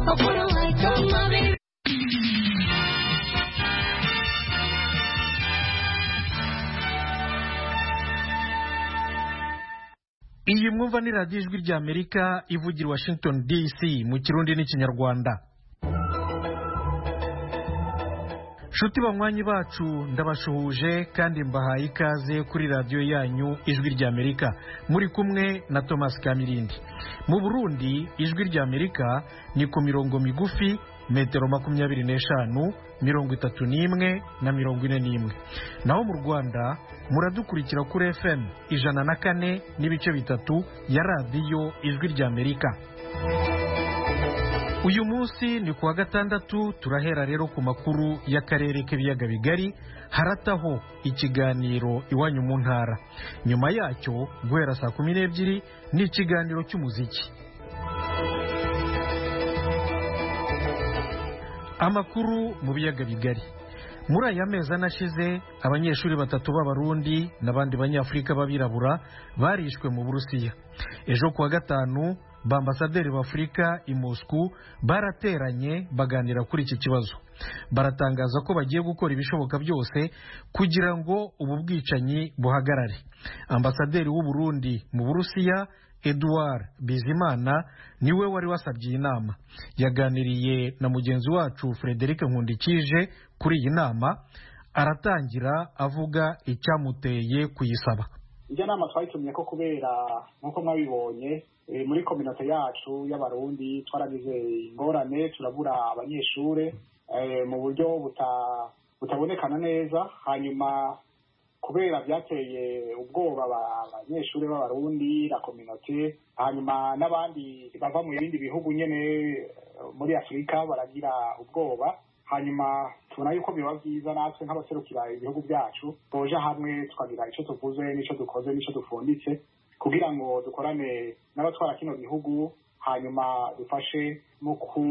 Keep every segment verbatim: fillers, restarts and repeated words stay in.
I wanna like on my baby. iyi mwumva ni radiyo ijwi ry'Amerika ivugira Washington D C mu kirundi n'ikinyarwanda. Shuti banywanyi bacu ndabashuhuje kandi mbahaye ikaze kuri radiyo yanyu ijwi ry'Amerika, muri kumwe na Thomas Kamirindi. Mu Burundi ijwi ry'Amerika ni ku mirongo migufi metero makumyabiri n'eshanu, mirongo itatu n'imwe na mirongo ine n'imwe. Naho mu Rwanda muradukurikira kuri F M ijana na kane n'ibice bitatu ya radiyo ijwi ry'Amerika. Uyu munsi ni kuwa gatandatu, turahera rero ku makuru y'akarere k'ibiyaga bigari, harataho ikiganiro iwanyu mu ntara. Nyuma yacyo guhera saa kumi n'ebyiri ni ikiganiro cy'umuziki. Amakuru mu biyaga bigari. Muri aya mezi anashize abanyeshuri batatu b'Abarundi n'abandi banyafurika b'abirabura barishwe mu Burusiya. Ejo kuwa gatanu bambasaderi b'Afurika i Moscow barateranye baganira kuri iki kibazo. Baratangaza ko bagiye gukora ibishoboka byose kugira ngo ubu bwicanyi buhagarare. Ambasaderi w'u Burundi mu Burusiya Edouard Bizimana niwe wari wasabye inama. Yaganiriye na mugenzi wacu Frederic Nkundikije kuri iyi nama, aratangira avuga icyamuteye kuyisaba. Ijya nama twayitumye ko kubera nkuko mwabibonye e, muri community yacu y'Abarundi twaragize ingorane, turabura abanyeshure e, mu buryo buta butabonekana neza. Hanyuma kubera byateye ubwoba abanyeshuri b'Abarundi la community, hanyuma n'abandi bava mu bindi bihugu nyene muri Afrika baragira ubwoba. Hanyuma tubona yuko biba byiza natwe nk'abaserukira ibihugu byacu boja hamwe tukagira icyo tuvuze n'icyo dukoze n'icyo dufunditse kugira ngo dukorane n'abatwara kino gihugu, hanyuma dufashe mu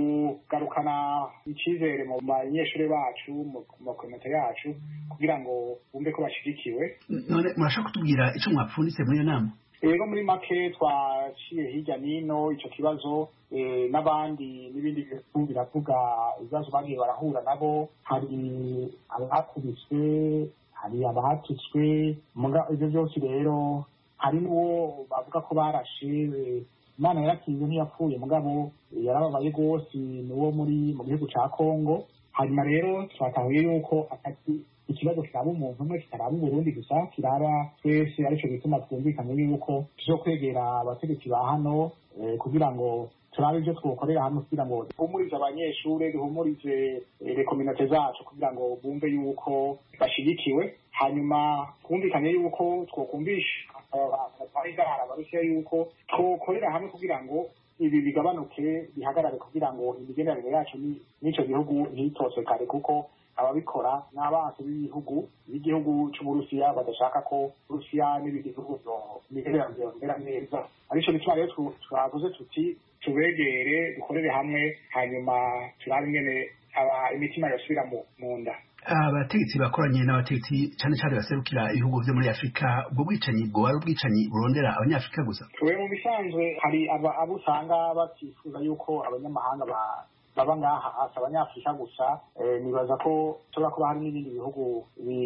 kugarukana icyizere mu banyeshuri bacu mu komite yacu kugira ngo bumve ko bashigikiwe. None murashaka kutubwira icyo mwapfunditse muri iyo nama? Ego muri make twaciye hirya nino icyo kibazo e, n'abandi n'ibindi bihugu biravuga ibibazo bagiye barahura nabo. Hari abakubiswe, hari abahatutswe, ibyo byose rero hari n'uwo bavuga ko barashe. Imana yarakize ntiyapfuye mugabo yarababaye rwose, n'uwo muri mu gihugu cya Kongo. Hanyuma rero twatahuye yuko akati ikibazo kiraba umuntu umwe kitaraba Burundi gusa, kiraba twese, aricyo gituma twumvikanye yuko tuzo kwegera abategetsi ba hano e, kugira ngo turabe ibyo twokorera hamwe kugira ngo duhumurize abanyeshure, duhumurize e, community zacu kugira ngo bumve yuko bashigikiwe. Hanyuma twumvikanye yuko twokumvisha abaigara abarusiya yuko twokorera hamwe kugira ngo ibi bigabanuke bihagarare, kugira ngo imigenderanire yacu n'icyo gihugu ntitosekare, kuko ababikora n'abantu b'ibihugu b'igihugu cy'Uburusiya badashaka ko Rusiya n'ibindi bihugu byongera neza. Aricyo bituma rero twavuze tuti tubegere, dukorere hamwe, hanyuma turabe ingene imitima yosubira mu nda. Abategetsi bakoranye n'abategetsi cyane cyane baserukira ibihugu byo muri Afrika, ubwo bwicanyi bwo ari ubwicanyi burondera abanyafrika gusa? Twe mu bisanzwe hari abo usanga batifuza yuko abanyamahanga ba baba ngaha asa abanyafrika gusa. E, nibaza ko tuba kuba hari n'ibindi bihugu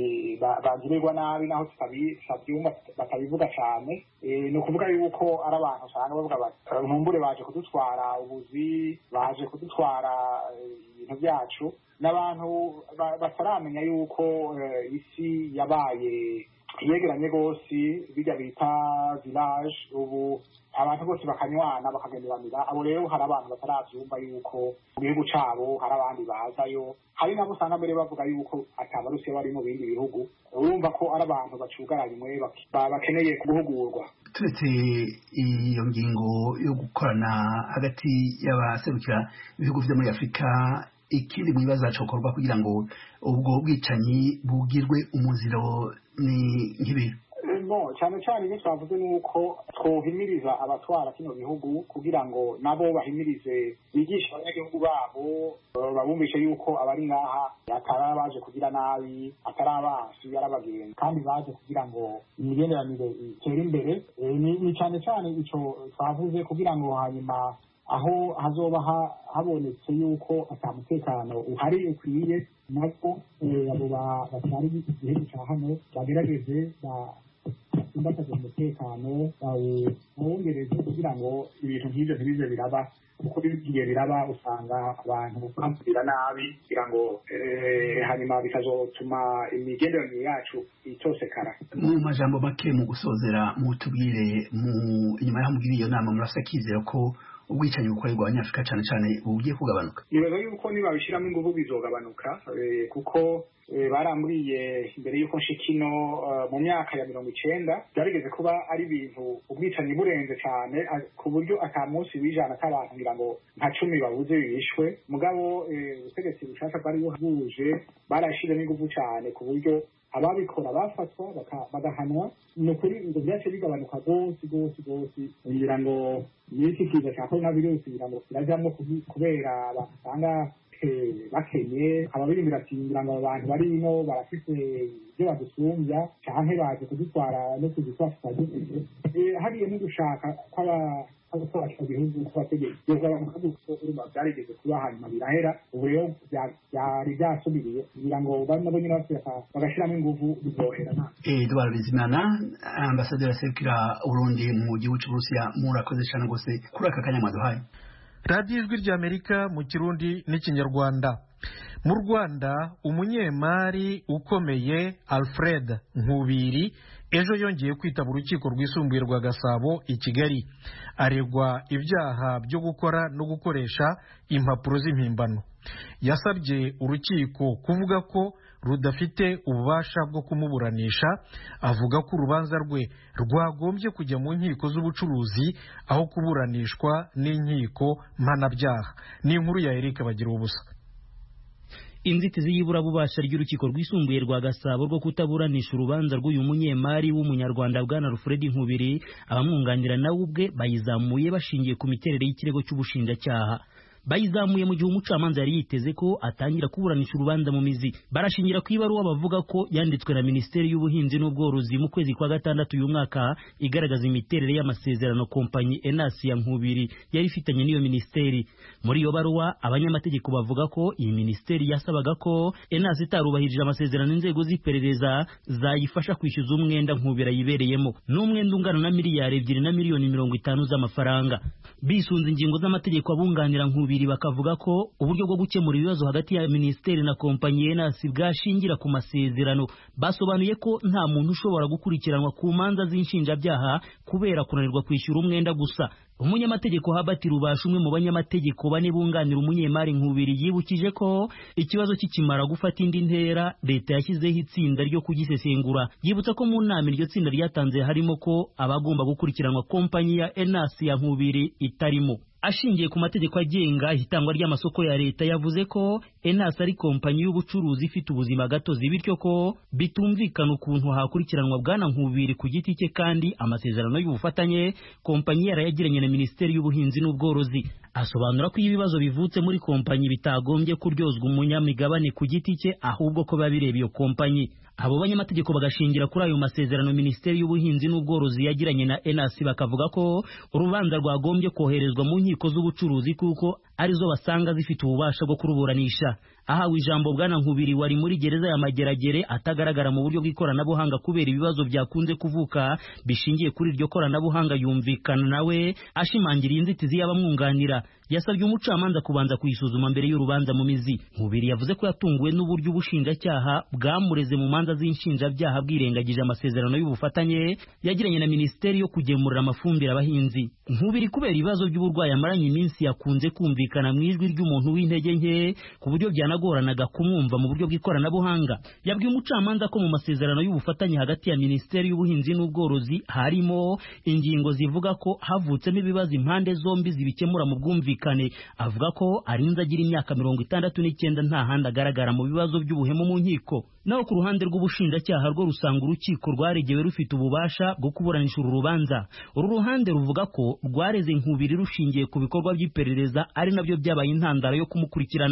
bagirirwa nabi naho tutabisabyumva batabivuga cyane. E, ni ukuvuga yuko ari abantu usanga bavuga bati nkumbure baje kudutwara ubuzi, baje kudutwara ibintu byacu, n'abantu bataramenya yuko isi yabaye yegeranye rwose, bijya bita village. Ubu abantu bose bakanywana bakagenderanira. Abo rero hari abantu batarabyumva yuko mu gihugu cyabo hari abandi bazayo. Hari nabo usanga mbere bavuga yuko atabarusiya bari mu bindi bihugu. Urumva ko ari abantu bacugaranywe bakeneye guhugurwa. Turetse iyo ngingo yo gukorana hagati y'abaserukira ibihugu byo muri Afrika, ikindi mu bibazo cyokorwa kugira ngo ubwo bwicanyi bugirwe umuziro ni nk'ibi? No, cyane cyane ibyo twavuze ni uko twohimiriza abatwara kino gihugu kugira ngo nabo bahimirize, bigisha abanyagihugu babo, babumvishe yuko abari ngaha atari baje kugira nabi, atari abansi, ari abagenzi, kandi baje kugira ngo imigenderanire itere imbere. E, ni cyane cyane icyo twavuze kugira ngo hanyuma aho hazoba habonetse yuko atamutekano uhari ukwiye nabwo abo batwara igihugu cya hano bagerageze batsimbataze umutekano bawongereze kugira ngo ibintu nk'ibyo ntibize biraba kuko bigiye biraba usanga abantu bamvira nabi kugira ngo hanyuma bikazotuma imigenderanire yacu itosekara. Mu majambo make mu gusozera mutubwire mu inyuma y'aho mugiriye iyo nama murafite akizera ko ubwicanyi bukorerwa abanyafurika cyane cyane bugiye kugabanuka? Nibaza yuko nibabishiramo ingufu bizogabanuka kuko baramburiye imbere y'uko nshikino mu myaka ya mirongo icenda byarigeze kuba ari ibintu ubwicanyi burenze cyane ku buryo ata munsi w'ijana k'abantu ngira ngo nka cumi babuze bishwe mugabo ubutegetsi bushasha bwari buhuje barashiramo ingufu cyane ku buryo ababikora bafatwa bagahanwa ni ukuri ngo byace bigabanuka rwose rwose rwose ngira ngo n'iki kiza cya korona virusi ngira ngo kirajyamo kubera basanga bakenye ababiri biratingira ngo abantu bari ino barafite ibyo badusumbya canke baje kudutwara no kudutwara dufite hariye no gushaka kw'aba abasaba igihugu kw'abategetsi byarigeze kuba hanyuma birahera ubu rero byari byasubiriye kugira ngo nabo nyine basubira bagashiramo ingufu bizohera nta Edouard Bizimana ambasaderi aserukira Burundi mu gihugu cy'Uburusiya murakoze cyane rwose kuri aka kanya mwaduhaye. radiyo ijwi ry'Amerika mu Kirundi n'Ikinyarwanda. Mu Rwanda umunyemari ukomeye Alfred Nkubiri ejo yongeye kwitaba urukiko rwisumbuye rwa Gasabo i Kigali aregwa ibyaha byo gukora no gukoresha impapuro z'impimbano. Yasabye urukiko kuvuga ko rudafite ububasha bwo kumuburanisha, avuga ko urubanza rwe rwagombye kujya mu nkiko z'ubucuruzi aho kuburanishwa n'inkiko mpanabyaha. Ni inkuru ya Eric Bagira ubusa. Inzitizi y'iburabubasha ry'urukiko rwisumbuye rwa Gasabo rwo kutaburanisha urubanza rw'uyu munyemari w'umunyarwanda bwana Alfred Nkubiri abamwunganira nawe ubwe bayizamuye bashingiye ku miterere y'ikirego cy'ubushinjacyaha. Bayizamuye mu gihe umucamanza yari yiteze ko atangira kuburanisha urubanza mu mizi. Barashingira ku ibaruwa bavuga ko yanditswe na Minisiteri y'Ubuhinzi n'Ubworozi mu kwezi kwa gatandatu uyu mwaka igaragaza imiterere y'amasezerano kompanyi Enas ya Nkubiri yari ifitanye n'iyo minisiteri. Muri iyo baruwa abanyamategeko bavuga ko iyi minisiteri yasabaga ko Enas itarubahirije amasezerano inzego z'iperereza zayifasha kwishyuza umwenda Nkubiri yibereyemo n'umwenda ungana na miliyari ebyiri na miliyoni mirongo itanu z'amafaranga. Bisunze ingingo z'amategeko abunganira Nkubiri bakavuga ko uburyo bwo gukemura ibibazo hagati ya minisiteri na kompanyi Enas bwashingira ku masezerano. Basobanuye ko nta muntu ushobora gukurikiranwa ku manza z'inshinjabyaha kubera kunanirwa kwishyura umwenda gusa. Umunyamategeko Habati Rubasha umwe mu banyamategeko bane bunganira umunyemari Nkubiri yibukije ko ikibazo kikimara gufata indi ntera leta yashyizeho itsinda ryo kugisesengura. Yibutsa ko mu nama iryo tsinda ryatanze harimo ko abagomba gukurikiranwa kompanyi ya Enas ya Nkubiri itarimo. Ashingiye ku mategeko agenga itangwa ry'amasoko ya leta yavuze ko Enas ari kompanyi y'ubucuruzi ifite ubuzima gatozi bityo ko bitumvikana ukuntu hakurikiranwa bwana Nkubiri ku giti cye kandi amasezerano y'ubufatanye kompanyi yarayagiranye na Minisiteri y'Ubuhinzi n'Ubworozi. Asobanura ko ibibazo bivutse muri kompanyi bitagombye kuryozwa umunyamigabane ku giti cye ahubwo ko babireba iyo kompanyi. Abo banyamategeko bagashingira kuri ayo masezerano Minisiteri y'Ubuhinzi n'Ubworozi yagiranye na Enas bakavuga ko urubanza rwagombye koherezwa mu nkiko z'ubucuruzi kuko arizo basanga zifite ububasha bwo kuruburanisha. Ahawe ijambo bwana Nkubiri wari muri gereza ya Mageragere atagaragara mu buryo bw'ikoranabuhanga kubera ibibazo byakunze kuvuka bishingiye kuri iryo koranabuhanga yumvikana nawe ashimangira inzitizi y'abamwunganira. Yasabye umucamanza kubanza kuyisuzuma mbere y'urubanza mu mizi. Nkubiri yavuze ko yatunguwe n'uburyo ubushinjacyaha bwamureze mu manza z'inshinjabyaha bwirengagije amasezerano y'ubufatanye yagiranye na Minisiteri yo kugemurira amafumbire abahinzi. Nkubiri kubera ibibazo by'uburwayi amaranye iminsi yakunze kumvikana mu ijwi ry'umuntu w'intege nke ku buryo byanagoranaga kumwumva mu buryo bw'ikoranabuhanga. Yabwiye umucamanza ko mu masezerano y'ubufatanye hagati ya Minisiteri y'Ubuhinzi n'Ubworozi harimo ingingo zivuga ko havutsemo ibibazo impande zombi zibikemura mu bwumvikane. Avuga ko arinze agira imyaka mirongo itandatu n'icyenda nta handi agaragara mu bibazo by'ubuhemu mu nkiko. Naho ku ruhande rw'ubushinjacyaha rwo rusanga urukiko rwaregewe rufite ububasha bwo kuburanisha uru rubanza. Uru ruhande ruvuga ko rwareze Nkubiri rushingiye ku bikorwa by'iperereza ari nabyo byabaye intandaro yo kumukurikirana.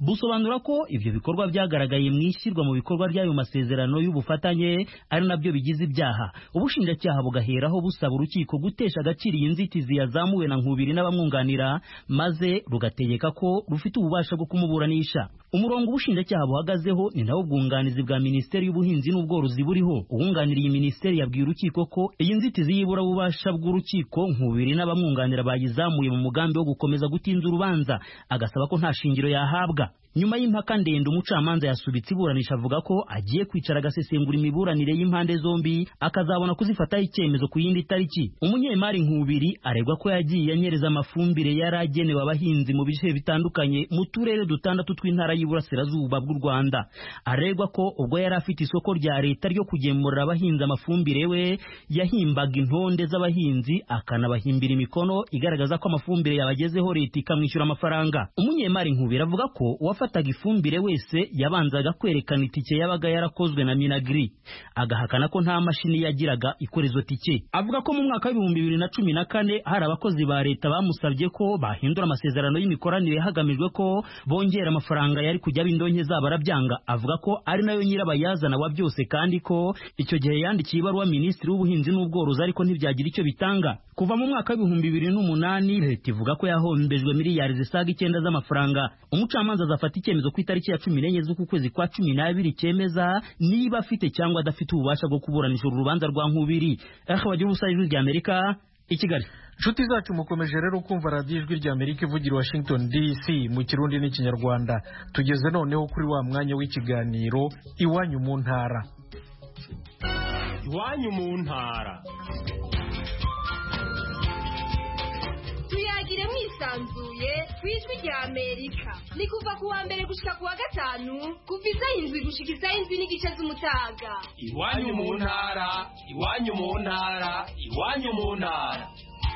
busobanura ko ibyo bikorwa byagaragaye mu ishyirwa mu bikorwa ry'ayo masezerano y'ubufatanye ari nabyo bigize ibyaha. Ubushinjacyaha bugaheraho busaba urukiko gutesha agaciro iyi nzitizi yazamuwe na Nkubiri n'abamwunganira maze rugategeka ko rufite ububasha bwo kumuburanisha. Umurongo ubushinjacyaha buhagazeho ni nawo bwunganizi bwa Minisiteri y'Ubuhinzi n'Ubworozi buriho. Uwunganira iyi minisiteri yabwiye urukiko ko iyi nzitizi y'ibura bubasha bw'urukiko Nkubiri n'abamwunganira bayizamuye mu mugambi wo gukomeza gutinza urubanza, agasaba ko nta shingiro yahabwa. Nyuma y'impaka ndende umucamanza yasubitse iburanisha avuga ko agiye kwicara agasesengura imiburanire y'impande zombi akazabona kuzifataho icyemezo ku yindi tariki. Umunyemari Nkubiri aregwa ko yagiye anyereza amafumbire yari agenewe abahinzi mu bice bitandukanye mu turere dutandatu tw'intara y'Iburasirazuba bw'u Rwanda. Aregwa ko ubwo yari afite isoko rya leta ryo kugemurira abahinzi amafumbire we yahimbaga intonde z'abahinzi akanabahimbira imikono igaragaza ko amafumbire yabagezeho leta ikamwishyura amafaranga. Umunyemari Nkubiri avuga ko uwafataga ifumbire wese yabanzaga kwerekana itike yabaga yarakozwe na Minagri, agahakana ko nta mashini yagiraga ikora izo tike. Avuga ko mu mwaka w'ibihumbi bibiri na cumi na kane hari abakozi ba leta bamusabye ko bahindura amasezerano y'imikoranire hagamijwe ko bongera amafaranga yari kujya bindonke zabo arabyanga. Avuga ko ari nayo nyirabayazana wa byose kandi ko icyo gihe yandikiye ibaruwa Minisitiri w'Ubuhinzi n'Ubworozi ariko ntibyagira icyo bitanga. Kuva mu mwaka w'ibihumbi bibiri n'umunani leta ivuga ko yahombejwe miliyari zisaga icyenda z'amafaranga. Umucamanza azafata icyemezo ku itariki ya cumi n'enye z'uku kwezi kwa cumi n'abiri cyemeza niba afite cyangwa adafite ububasha bwo kuburanisha urubanza rwa Nkubiri. Aha bagira ubusa ijwi rya Amerika i Kigali. Inshuti zacu mukomeje rero kumva radiyo ijwi rya Amerika ivugira Washington D C mu Kirundi n'Ikinyarwanda. Tugeze noneho kuri wa mwanya w'ikiganiro Iwanyu mu ntara. Iwanyu mu ntara. Tuyagire mwisanzuye ku ijwi rya Amerika. Ni kuva ku wa mbere gushika ku wa gatanu kuva isaha indwi gushika isaha indwi n'igice z'umutaga. Iwanyu mu ntara, iwanyu mu ntara, iwanyu mu ntara.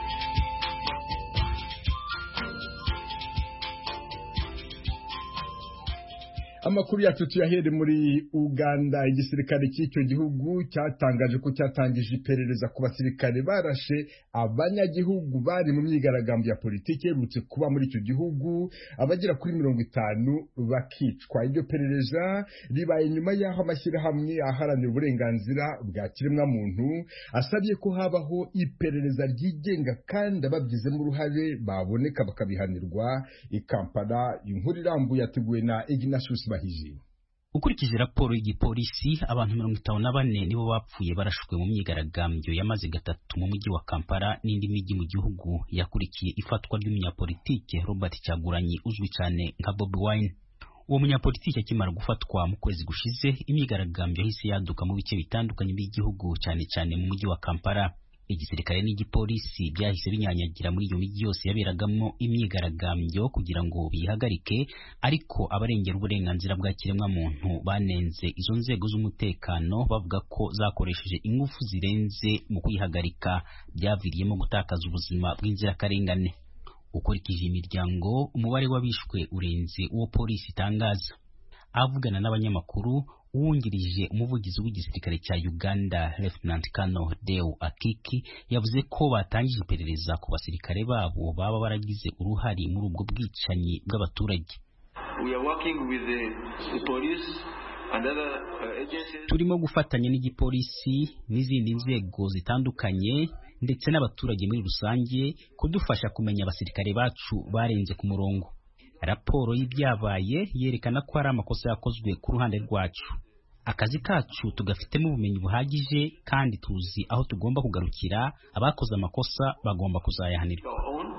Amakuru yacu tuyahere muri Uganda. Igisirikare cy'icyo gihugu cyatangaje ko cyatangije iperereza ku basirikare barashe abanyagihugu bari mu myigaragambyo ya politiki yerutse kuba muri icyo gihugu, abagera kuri mirongo itanu bakicwa. Iryo perereza ribaye nyuma y'aho amashyirahamwe aharanira uburenganzira bwa kiremwamuntu asabye ko habaho iperereza ryigenga kandi ababigizemo uruhare baboneka bakabihanirwa. I Kampala, inkuru irambuye yateguwe na Ignatius Bahiji. Ukurikije raporo y'igipolisi, abantu mirongo itanu na bane nibo bapfuye barashwe mu myigaragambyo yamaze gatatu mu mujyi wa Kampala n'indi mijyi mu gihugu yakurikiye ifatwa ry'umunyapolitike Robert Kyagulanyi uzwi cyane nka Bobi Wine. Uwo munyapolitike akimara gufatwa mu kwezi gushize, imyigaragambyo yahise yaduka mu bice bitandukanye by'igihugu cyane cyane mu mujyi wa Kampala. Igisirikare n'igipolisi byahise binyanyagira muri iyo mijyi yose yaberagamo imyigaragambyo kugira ngo bihagarike, ariko abarengera uburenganzira bwa kiremwamuntu banenze izo nzego z'umutekano bavuga ko zakoresheje ingufu zirenze mu kwihagarika, byaviriyemo gutakaza ubuzima bw'inzirakarengane. Ukurikije imiryango, umubare w'abishwe urenze uwo polisi itangaza. Avugana n'abanyamakuru, uwungirije umuvugizi w'igisirikare cya Uganda Lieutenant Colonel Deo Akiki yavuze ko batangije iperereza ku basirikare babo baba baragize uruhari muri ubwo bwicanyi bw'abaturage. We are working with the, the police and other uh, agencies. Turimo gufatanya n'igipolisi n'izindi nzego zitandukanye ndetse n'abaturage muri rusange kudufasha kumenya abasirikare bacu barenze ku murongo. Raporo y'ibyabaye yerekana ko hari amakosa yakozwe ku ruhande rwacu. Akazi kacu tugafitemo ubumenyi buhagije kandi tuzi aho tugomba kugarukira. Abakoze amakosa bagomba kuzayahanirwa.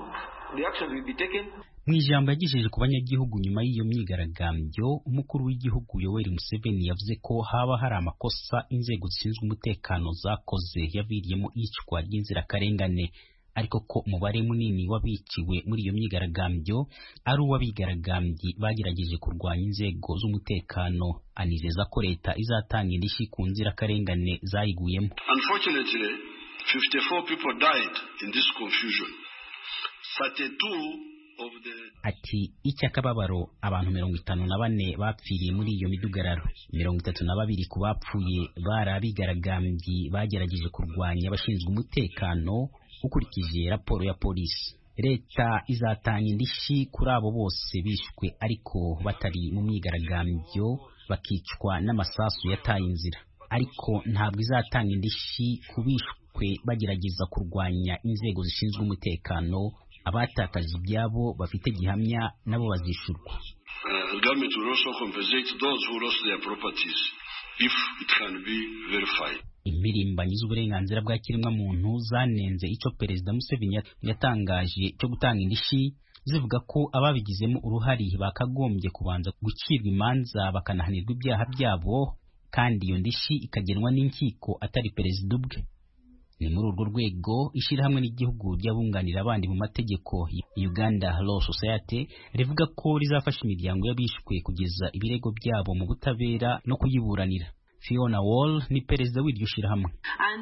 Mu ijambo yagejeje ku banyagihugu nyuma y'iyo myigaragambyo, umukuru w'igihugu Yoweri Museveni yavuze ko haba hari amakosa inzego zishinzwe umutekano zakoze yaviriyemo iyicwa ry'inzirakarengane, ariko ko umubare munini w'abiciwe muri iyo myigaragambyo ari uw'abigaragambyi bagerageje kurwanya inzego z'umutekano. Anizeza ko leta izatanga indishyi ku nzirakarengane zayiguyemo. Unfortunately, fifty-four people died in this confusion. thirty-two of the Ati icyakababaro abantu mirongo itanu na bane bapfiriye muri iyo midugararo. Mirongo itatu na babiri ku bapfuye bari abigaragambyi bagerageje kurwanya abashinzwe umutekano, ukurikije raporo ya polisi. leta izatanga indishyi kuri abo bose bishwe ariko batari mu myigaragambyo bakicwa n'amasasu yataye inzira, ariko ntabwo izatanga indishyi ku bishwe bagerageza kurwanya inzego zishinzwe umutekano. Abatakaje ibyabo bafite gihamya nabo bazishurwa. The government will also compensate those who lost their properties if it can be verified. Impirimbanyi z'uburenganzira bwa kiremwa muntu zanenze icyo Perezida Museveni yatangaje cyo gutanga indishyi, zivuga ko ababigizemo uruhari bakagombye kubanza gucirwa imanza bakanahanirwa ibyaha byabo, kandi iyo ndishyi ikagenwa n'inkiko atari perezida ubwe. Ni muri urwo rwego ishyirahamwe n'igihugu ry'abunganira abandi mu mategeko Uganda Law Society rivuga ko rizafasha imiryango y'abishwe kugeza ibirego byabo mu butabera no kuyiburanira. Fiona Wall ni perezida w'iryo shyirahamwe.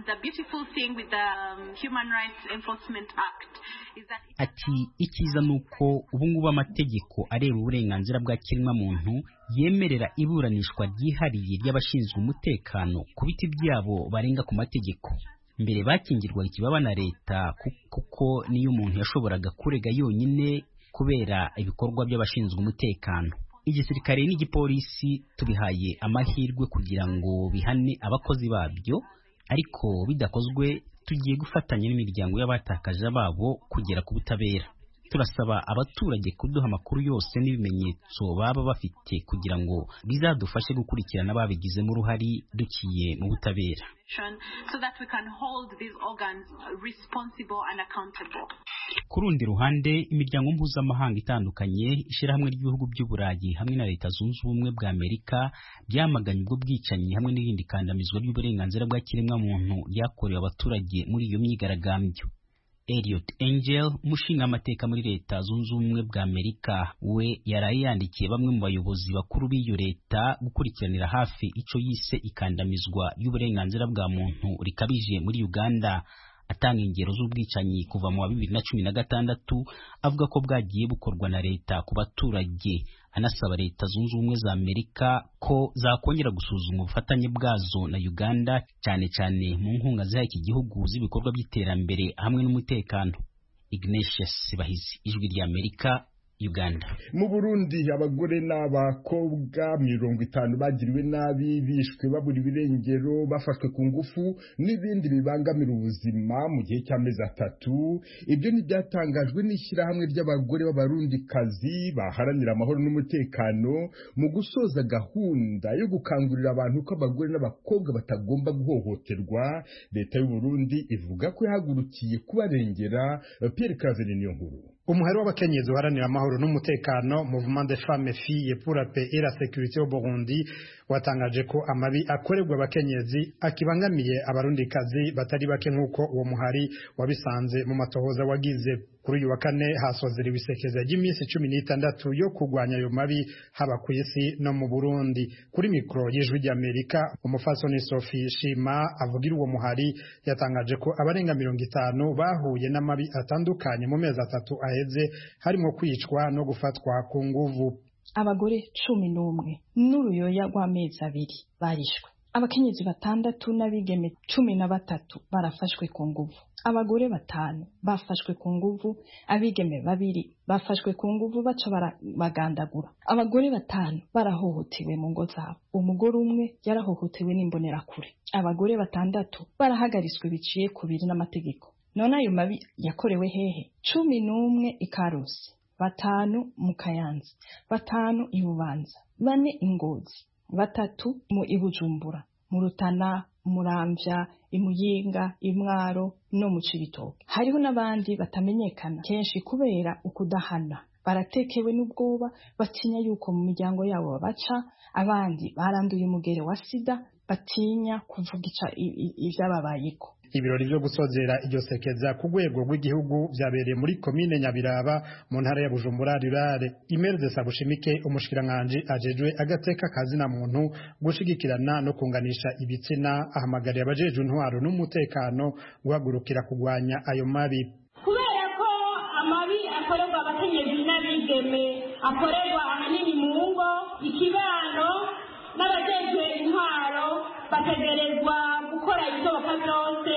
Ati ikiza nuko ubu ngubu amategeko areba uburenganzira bwa kiremwa muntu yemerera iburanishwa ryihariye ry'abashinzwe umutekano ku biti byabo barenga ku mategeko. Mbere bakingirwa ikibaba na leta kuko niyo umuntu yashoboraga kurega yonyine kubera ibikorwa by'abashinzwe umutekano. Igisirikare n'igipolisi tubihaye amahirwe kugira ngo bihane abakozi babyo, ariko bidakozwe tugiye gufatanya n'imiryango y'abatakaje ababo kugera ku butabera. Turasaba abaturage kuduha amakuru yose n'ibimenyetso baba bafite kugira ngo bizadufashe gukurikirana ababigizemo uruhari dukiye mu butabera. So that we can hold these organs responsible and accountable. Ku rundi ruhande, imiryango mpuzamahanga itandukanye, ishyirahamwe ry'ibihugu by'Uburayi hamwe na Leta Zunze Ubumwe bwa Amerika byamaganye ubwo bwicanyi hamwe n'irindi kandamizwa ry'uburenganzira bwa kiremwa muntu ryakorewe abaturage muri iyo myigaragambyo. Elliot Angel, umushinga amateka muri Leta Zunze Ubumwe bwa Amerika, we yaraye yandikiye bamwe mu bayobozi bakuru b'iyo leta gukurikiranira hafi ico yise ikandamizwa y'uburenganzira bwa muntu rikabije muri Uganda, atanga ingero z'ubwicanyi kuva mu wa bibiri na cumi na gatandatu, avuga ko bwagiye bukorwa na leta ku baturage, anasaba Leta Zunze Ubumwe za Amerika ko zakongera gusuzuma ubufatanye bwazo na Uganda, cyane cyane mu nkunga ziha iki gihugu z'ibikorwa by'iterambere hamwe n'umutekano. Ignatius Sibahizi, Ijwi rya Amerika, Uganda. Mu Burundi abagore n'abakobwa mirongo itanu bagiriwe nabi, bishwe babura ibirengero, bafashwe ku ngufu n'ibindi bibangamira ubuzima mu gihe cy'amezi atatu. Ibyo ni byatangajwe n'ishyirahamwe ry'abagore b'abarundikazi baharanira amahoro n'umutekano mu gusoza gahunda yo gukangurira abantu ko abagore n'abakobwa batagomba guhohoterwa. Leta y'u Burundi ivuga ko yahagurukiye kubarengera. Pierre Claver niyo nkuru. Umuhero w'abakenyezi uharanira amahoro n'umutekano Mouvement des Femmes et Filles pour la Paix et la Sécurité au Burundi watangaje ko amabi akorerwa abakenyezi akibangamiye abarundikazi batari bake nk'uko uwo muhari wabisanze mu matohoza wagize. Kuri uyu wa kane hasozera ibisekeza ry'iminsi cumi n'itandatu yo kurwanya ayo mabi haba ku isi no mu Burundi. Kuri mikro y'Ijwi ry'Amerika, umufasoni Sophie Shima avugira uwo muhari yatangaje ko abarenga mirongo itanu bahuye n'amabi atandukanye mu mezi atatu aheze, harimo kwicwa no gufatwa ku nguvu. Abagore cumi n'umwe n'uruyoya rw'amezi abiri barishwe. Abakenyezi batandatu n'abigeme cumi na batatu barafashwe ku nguvu. Abagore batanu bafashwe ku nguvu, abigeme babiri bafashwe ku nguvu baca bagandagura. Abagore batanu barahohotewe mu ngo zabo. Umugore umwe yarahohotewe n'imbonerakure. Abagore batandatu barahagariswe biciye ku biri n'amategeko. None ayo mabi yakorewe hehe? Cumi n'umwe i Karusi, batanu mu Kayanza, batanu i Bubanza, bane i Ngozi, batatu mu Ibujumbura, mu Rutana, Muramvya, Imuyinga, Imwaro no mu Cibitoke. Hariho n'abandi batamenyekana kenshi kubera ukudahana. Baratekewe n'ubwoba, batinya yuko mu miryango yabo babaca. Abandi baranduye umugere wa sida, batinya kuvuga ivyababayeko. Ibirori byo gusozera iryo sekeza ku rwego rw'igihugu byabereye muri komine Nyabiraba mu ntara ya Bujumbura Rurare. Imerze Sabushimike, umushikiranganje ajejwe agateka kazina muntu gushigikirana no kunganisha ibitsina, ahamagariye abajeje intwaro n'umutekano guhagurukira kugwanya ayo mabi. Kubera ko amabi akorerwa abakenyezi n'abigeme akorerwa ahanini mu ngo, ikibano n'abajejwe intwaro bategerezwa gukora ibishoboka byose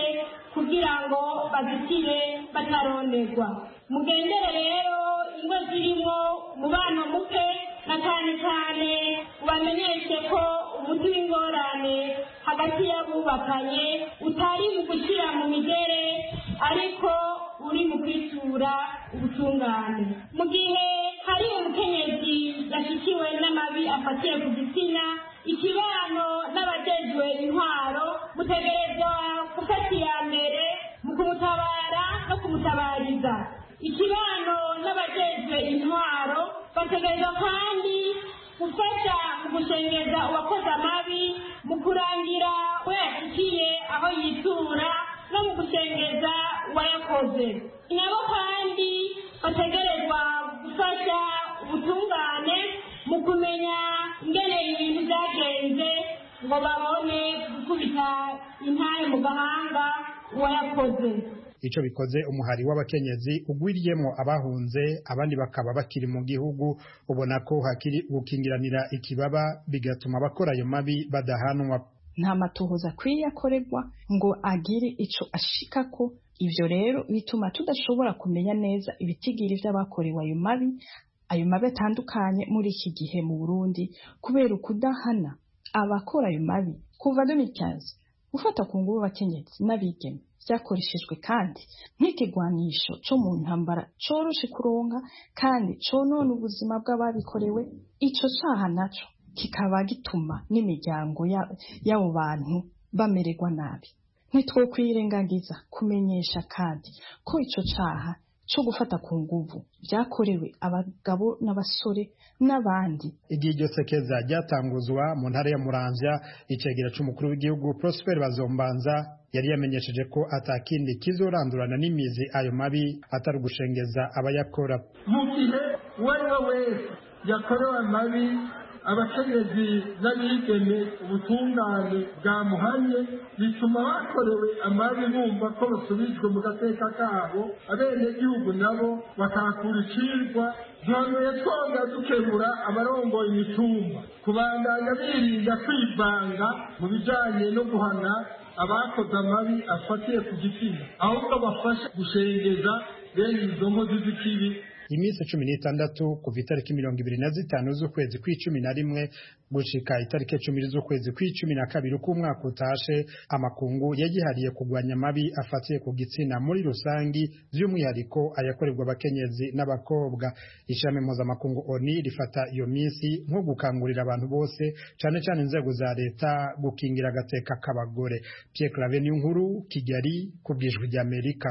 kugira ngo bazitire bataronerwa. Mugendere rero ingo zirimo umubano muke na cyane cyane ubamenyeshe ko umuti w'ingorane hagati y'abubakanye utari mu gushyira mu migere ariko uri mu kwitura ubutungane. Mu gihe hari umukenyezi yashyikiwe n'amabi afatiye ku gitsina, ikibano n'abajejwe intwaro mutegerezwa gufata iya mbere mu kumutabara no kumutabariza. Ikibano n'abajejwe intwaro bategerezwa kandi gufasha mu gushengeza uwakoze amabi, mu kurangira we yashyikiye aho yitura no mu gushengeza uwayakoze. Nabo kandi bategerezwa gufasha ubutungane mu kumenya ingene ibintu byagenze ngo babone gukubita intare mu gahanga uwayakoze. Ico bikoze umuhari w'abakenyezi ugwiriyemo abahunze abandi bakaba bakiri mu gihugu, ubona ko hakiri gukingiranira ikibaba bigatuma abakora ayo mabi badahanwa. Nta matohoza akwiye akorerwa ngo agire ico ashikako. Ivyo rero bituma tudashobora kumenya neza ibitigiri vy'abakorewe ayo mabi ayo mabi atandukanye muri iki gihe mu Burundi kubera ukudahana abakora ayo mabi. Kuva deux mille quinze gufata ku ngubu abakenyezi n'abigeme vyakoreshejwe kandi nk'ikigwanisho co mu ntambara coroshe kuronka kandi conona ubuzima bw'ababikorewe. Ico caha naco kikaba gituma n'imiryango y'abo bantu bamererwa nabi. Ntitwokwirengagiza kumenyesha kandi ko ico caha cyo gufata ku nguvu byakorewe abagabo n'abasore n'abandi. Igihe iryo sekeza ryatanguzwa mu ntara ya Muramvya, icegera c'umukuru w'igihugu Prosper Bazombanza yari yamenyesheje ko atakindi kizorandurana n'imizi ayo mabi atari gushengeza abayakora. Mu gihe uwariwe wese yakorewe amabi, abakenyezi n'abigeme ubutungane bwamuhanye, bituma bakorewe amabi bumva ko basubijwe mu gateka kabo, abenegihugu nabo bakakura icirwa. Duhanuye twonga dukebura abarongoye imitumba kubandanya birinda kwivanga mu bijanye no guhana abakoze amabi afatiye ku gitsina, ahubwo bafasha gushengeza bene izo nkozi z'ikibi. Iminsi cumi n'itandatu kuva itariki mirongo ibiri na zitanu z'ukwezi kw'icumi na rimwe gushika itariki cumi z'ukwezi kw'icumi na kabiri k'umwaka utashe, amakungu yagihariye kugwanya amabi afatiye ku gitsina muri rusangi, by'umwihariko ayakorerwa abakenyezi n'abakobwa. Ishami mpuzamakungu O N U rifata iyo minsi nko gukangurira abantu bose, cane cane inzego za leta, gukingira agateka k'abagore. Pierre Claver Niyonkuru, Kigali, kubw'Ijwi ry'Amerika.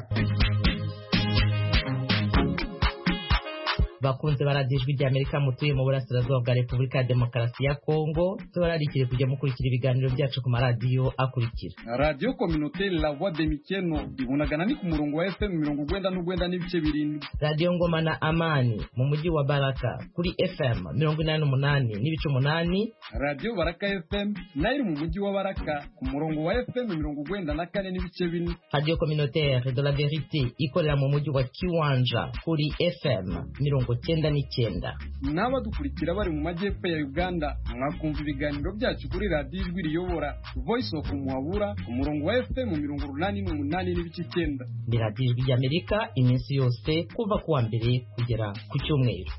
Bakunze baradijwe rya Amerika mutuye mu burasirazuba bwa Repubulika ya Demokarasi ya Kongo, tubararikire kujya mukurikira ibiganiro byacu ku maradiyo akurikira. Radio Communautaire La Voix de Mikeno ibunagana ni ku murongo wa F M mirongo ugwenda n'ugwenda n'ibice birindwi. Radio Ngoma na Amani mu mujyi wa Baraka kuri F M mirongo inani n'umunani n'ibice umunani. Radio Baraka F M nayo mu mujyi wa Baraka ku murongo wa F M mirongo ugwenda na kane n'ibice bine. Radio Communautaire de la Vérité ikorera mu mujyi wa Kiwanja kuri F M mirongo cyenda n'icyenda. N'abadukurikira bari mu majyepfo ya Uganda mwakumva ibiganiro byacu kuri Radio Ijwi Riyobora Voice of Muhabura ku murongo wa F M mirongo urunani n'umunani n'ibice icyenda. Ni Radio Ijwi ry'Amerika iminsi yose kuva ku wa mbere kugera ku cyumweru.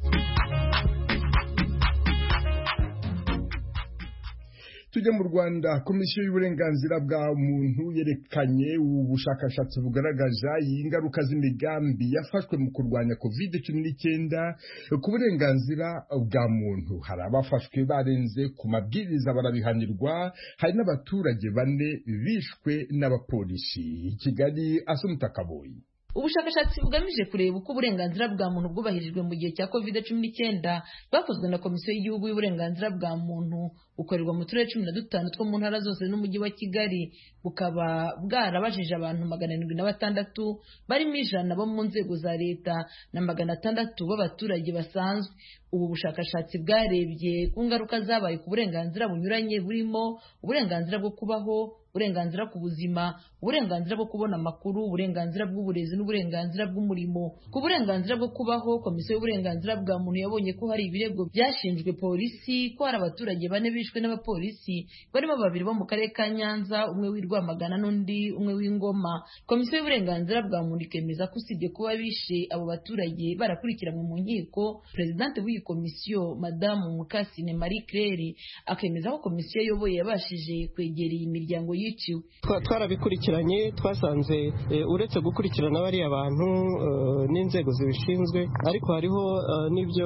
Tujye mu Rwanda. Komisiyo y'uburenganzira bwa muntu yerekanye ubushakashatsi bugaragaza ingaruka z'imigambi yafashwe mu kurwanya covid cumi n'icyenda ku burenganzira bwa muntu. Hari abafashwe barenze ku mabwiriza barabihanirwa, hari n'abaturage bane bishwe n'abapolisi. Kigali, Asumta Kaboyi. Ubushakashatsi bugamije kureba uko uburenganzira bwa muntu bwubahirijwe mu gihe cya covid cumi n'icyenda bwakozwe na Komisiyo y'Igihugu y'Uburenganzira bwa Muntu bukorerwa mu turere cumi na dutanu two mu ntara zose n'umujyi wa Kigali, bukaba bwarabajije abantu magana arindwi na batandatu barimo ijana bo mu nzego za leta na magana atandatu b'abaturage basanzwe. Ubu bushakashatsi bwarebye ku ngaruka zabaye ku burenganzira bunyuranye burimo uburenganzira bwo kubaho, uburenganzira ku buzima, uburenganzira bwo kubona amakuru, uburenganzira bw'uburezi n'uburenganzira bw'umurimo. Ku burenganzira bwo kubaho, komisiyo y'uburenganzira bwa muntu yabonye ko hari ibirego byashinjwe polisi ko hari abaturage bane bishwe n'abapolisi barimo babiri bo mu karere ka Nyanza, umwe w'i Rwamagana n'undi umwe w'Ingoma. Komisiyo y'uburenganzira bwa muntu ikemeza ko usibye kuba bishe abo baturage barakurikiranwe mu nkiko, Presidente w'iyi komisiyo Madamu Mukasine Marie Claire akemeza ko komisiyo yoboye yabashije kwegera iyi miryango yiciwe. Twarabikurikiranye, twasanze uretse gukurikirana bariya abantu n'inzego zibishinzwe, ariko hariho n'ibyo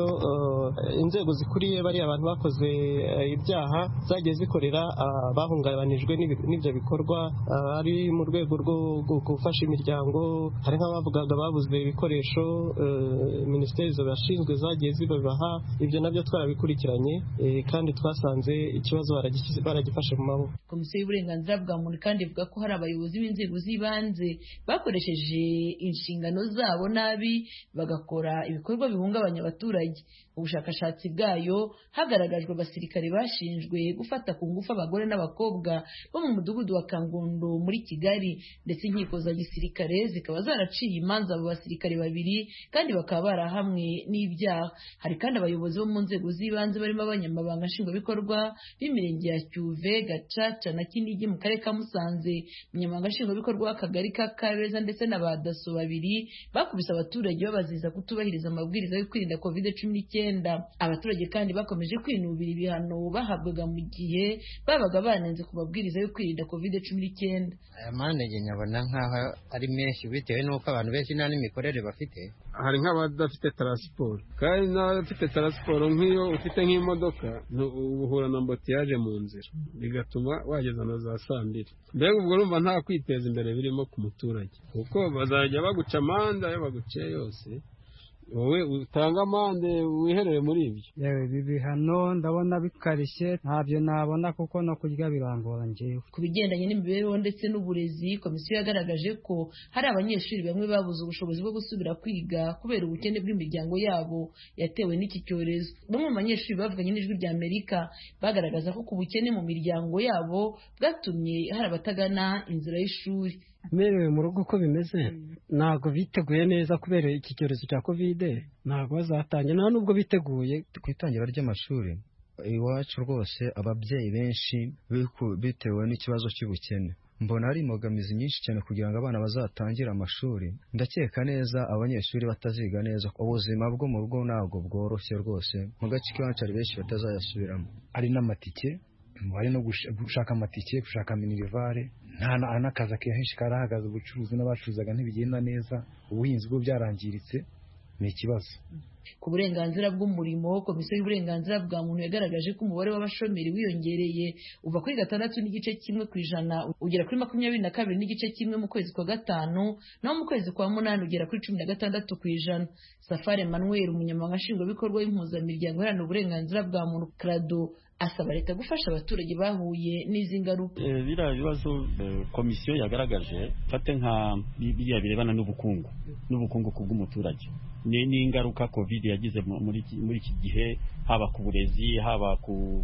inzego zikuriye bariya abantu bakoze ibyaha zagiye zikorera bahungabanijwe n'ibyo bikorwa, ari mu rwego rwo gufasha imiryango. Hari nk'abavugaga babuze ibikoresho minisiteri zibashinzwe zagiye zibabaha. Ibyo nabyo twarabikurikiranye kandi twasanze ikibazo baragifashe mu maboko. Komisiyo y'uburenganzira bwa muntu kandi ivuga ko hari abayobozi b'inzego z'ibanze bakoresheje inshingano zabo nabi bagakora ibikorwa bihungabanya abaturage. Ubushakashatsi bwayo hagaragajwe abasirikare bashinjwe gufata ku ngufu abagore n'abakobwa bo mu mudugudu wa Kangondo muri Kigali, ndetse inkiko za gisirikare zikaba zaraciye imanza abo basirikare babiri kandi bakaba barahamwe n'ibyaha. Hari kandi abayobozi bo mu nzego z'ibanze barimo abanyamabanga nshingwabikorwa b'imirenge ya Cyuve, Gacaca na Kinigi mu karere ka Musanze, umunyamabanga nshingwabikorwa w'akagari ka Kabeza ndetse na ba daso babiri bakubise abaturage babaziza kutubahiriza amabwiriza yo kwirinda covid cumi n'icyenda. Abaturage kandi bakomeje kwinubira ibihano bahabwaga mu gihe babaga banenze ku mabwiriza yo kwirinda covid cumi n'icyenda. Aya manege nyabona nkaho ari menshi bitewe n'uko abantu benshi nta n'imikorere bafite. Hari nk'abadafite transport, kandi n'abafite transport nk'iyo ufite nk'imodoka uhura na mbotiyaje mu nzira bigatuma wageza na za sandiri. Mbega ubwo urumva nta kwiteza imbere birimo ku muturage, kuko bazajya baguca amande ayo baguciye yose, wowe utanga amande wiherere muri ibyo. Yewe ibi bihano ndabona bikarishye, ntabyo nabona kuko no kurya birangora njyewe. Ku bigendanye n'imibereho ndetse n'uburezi, komisiyo yagaragaje ko hari abanyeshuri bamwe babuze ubushobozi bwo gusubira kwiga kubera ubukene bw'imiryango yabo yatewe n'iki cyorezo. Bamwe mu banyeshuri bavuganye n'Ijwi rya Amerika bagaragaza ko ku bukene mu miryango yabo bwatumye hari abatagana inzira y'ishuri. Merewe mu rugo uko bimeze ntabwo biteguye neza kubera iki cyorezo cya kovide, ntabwo bazatangira nta nubwo biteguye ku itangira ry'amashuri. Iwacu rwose ababyeyi benshi bitewe n'ikibazo cy'ubukene mbona hari imbogamizi nyinshi cyane kugira ngo abana bazatangire amashuri. Ndakeka neza abanyeshuri bataziga neza, ubuzima bwo mu rugo ntabwo bworoshye rwose, mu gace k'iwacu hari benshi batazayasubiramo. Ari n'amatike, hari no gushaka amatike, gushaka minirivare, nta n'akazi akenshi karahagaze, ubucuruzi n'abacuruzaga ntibigenda neza, ubuhinzi bwo byarangiritse, ni ikibazo. Ku burenganzira bw'umurimo, komisiyo y'uburenganzira bwa muntu yagaragaje ko umubare w'abashomeri wiyongereye uva kuri gatandatu n'igice kimwe ku ijana ugera kuri makumyabiri na kabiri n'igice kimwe mu kwezi kwa gatanu, naho mu kwezi kwa munani ugera kuri cumi na gatandatu ku ijana. Safari Emmanuel, umunyamabanga nshingwabikorwa w'impuzamiryango iharanira uburenganzira bwa muntu CRADO, asaba leta gufasha abaturage bahuye n'izi ngaruka. Biriya bibazo komisiyo yagaragaje fate nka biriya birebana n'ubukungu n'ubukungu bw'umuturage n'ingaruka covid yagize muri muri iki gihe, haba ku burezi, haba ku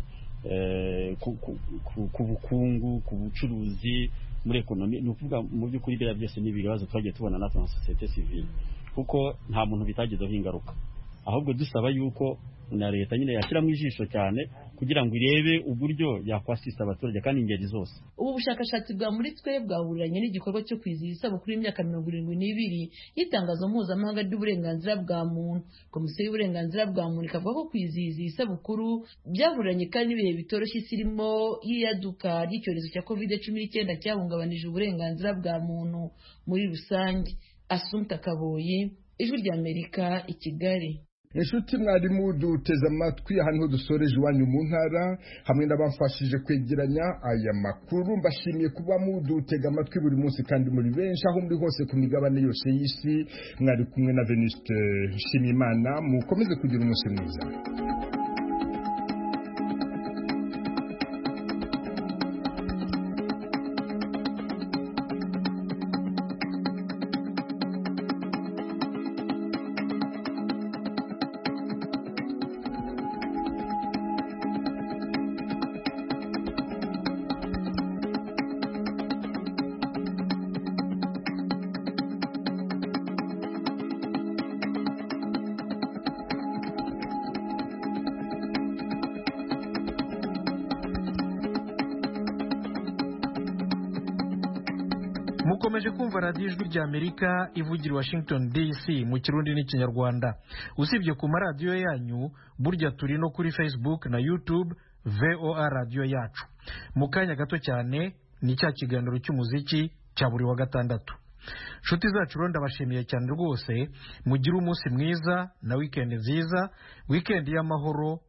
ku bukungu, ku bucuruzi, muri ekonomi. Ni ukuvuga mu by'ukuri biriya byose ni ibibazo twagiye tubona natwe nka sosiyete sivile, kuko nta muntu bitagezeho ingaruka, ahubwo dusaba yuko na leta nyine yashyiramo ijisho cyane kugira ngo irebe uburyo yakwasisa abaturage kandi ingeri zose. Ubu bushakashatsi bwa muri twe bwahuriranye n'igikorwa cyo kwizihiza isabukuru y'imyaka mirongo irindwi n'ibiri y'itangazo mpuzamahanga ry'uburenganzira bwa muntu. Komisiyo y'uburenganzira bwa muntu ikavuga ko kwizihiza iyi sabukuru byahuriranye kandi n'ibihe bitoroshye isi irimo y'iyaduka ry'icyorezo cya covid cumi n'icyenda cyahungabanije uburenganzira bwa muntu muri rusange. Assumpta Kaboyi, Ijwi rya Amerika, i Kigali. Inshuti mwarimu duteze amatwi, aha niho dusoreje iwanyu mu ntara hamwe n'abamfashije kwegeranya aya makuru. Mbashimiye kuba mudutega amatwi buri munsi kandi muri benshi aho muri hose ku migabane yose y'isi. Mwari kumwe na Venuste Nshimiyimana, mukomeze kugira umunsi mwiza. mukomeje kumva radiyo ijwi rya amerika ivugira Washington D C mu kirundi n'ikinyarwanda. Usibye ku maradiyo yanyu, burya turi no kuri Facebook na YouTube V O A radiyo yacu. Mu kanya gato cyane ni cya kiganiro cy'umuziki cya buri wa gatandatu. Nshuti zacu rero ndabashimiye cyane rwose, mugire umunsi mwiza na weekend nziza, weekend y'amahoro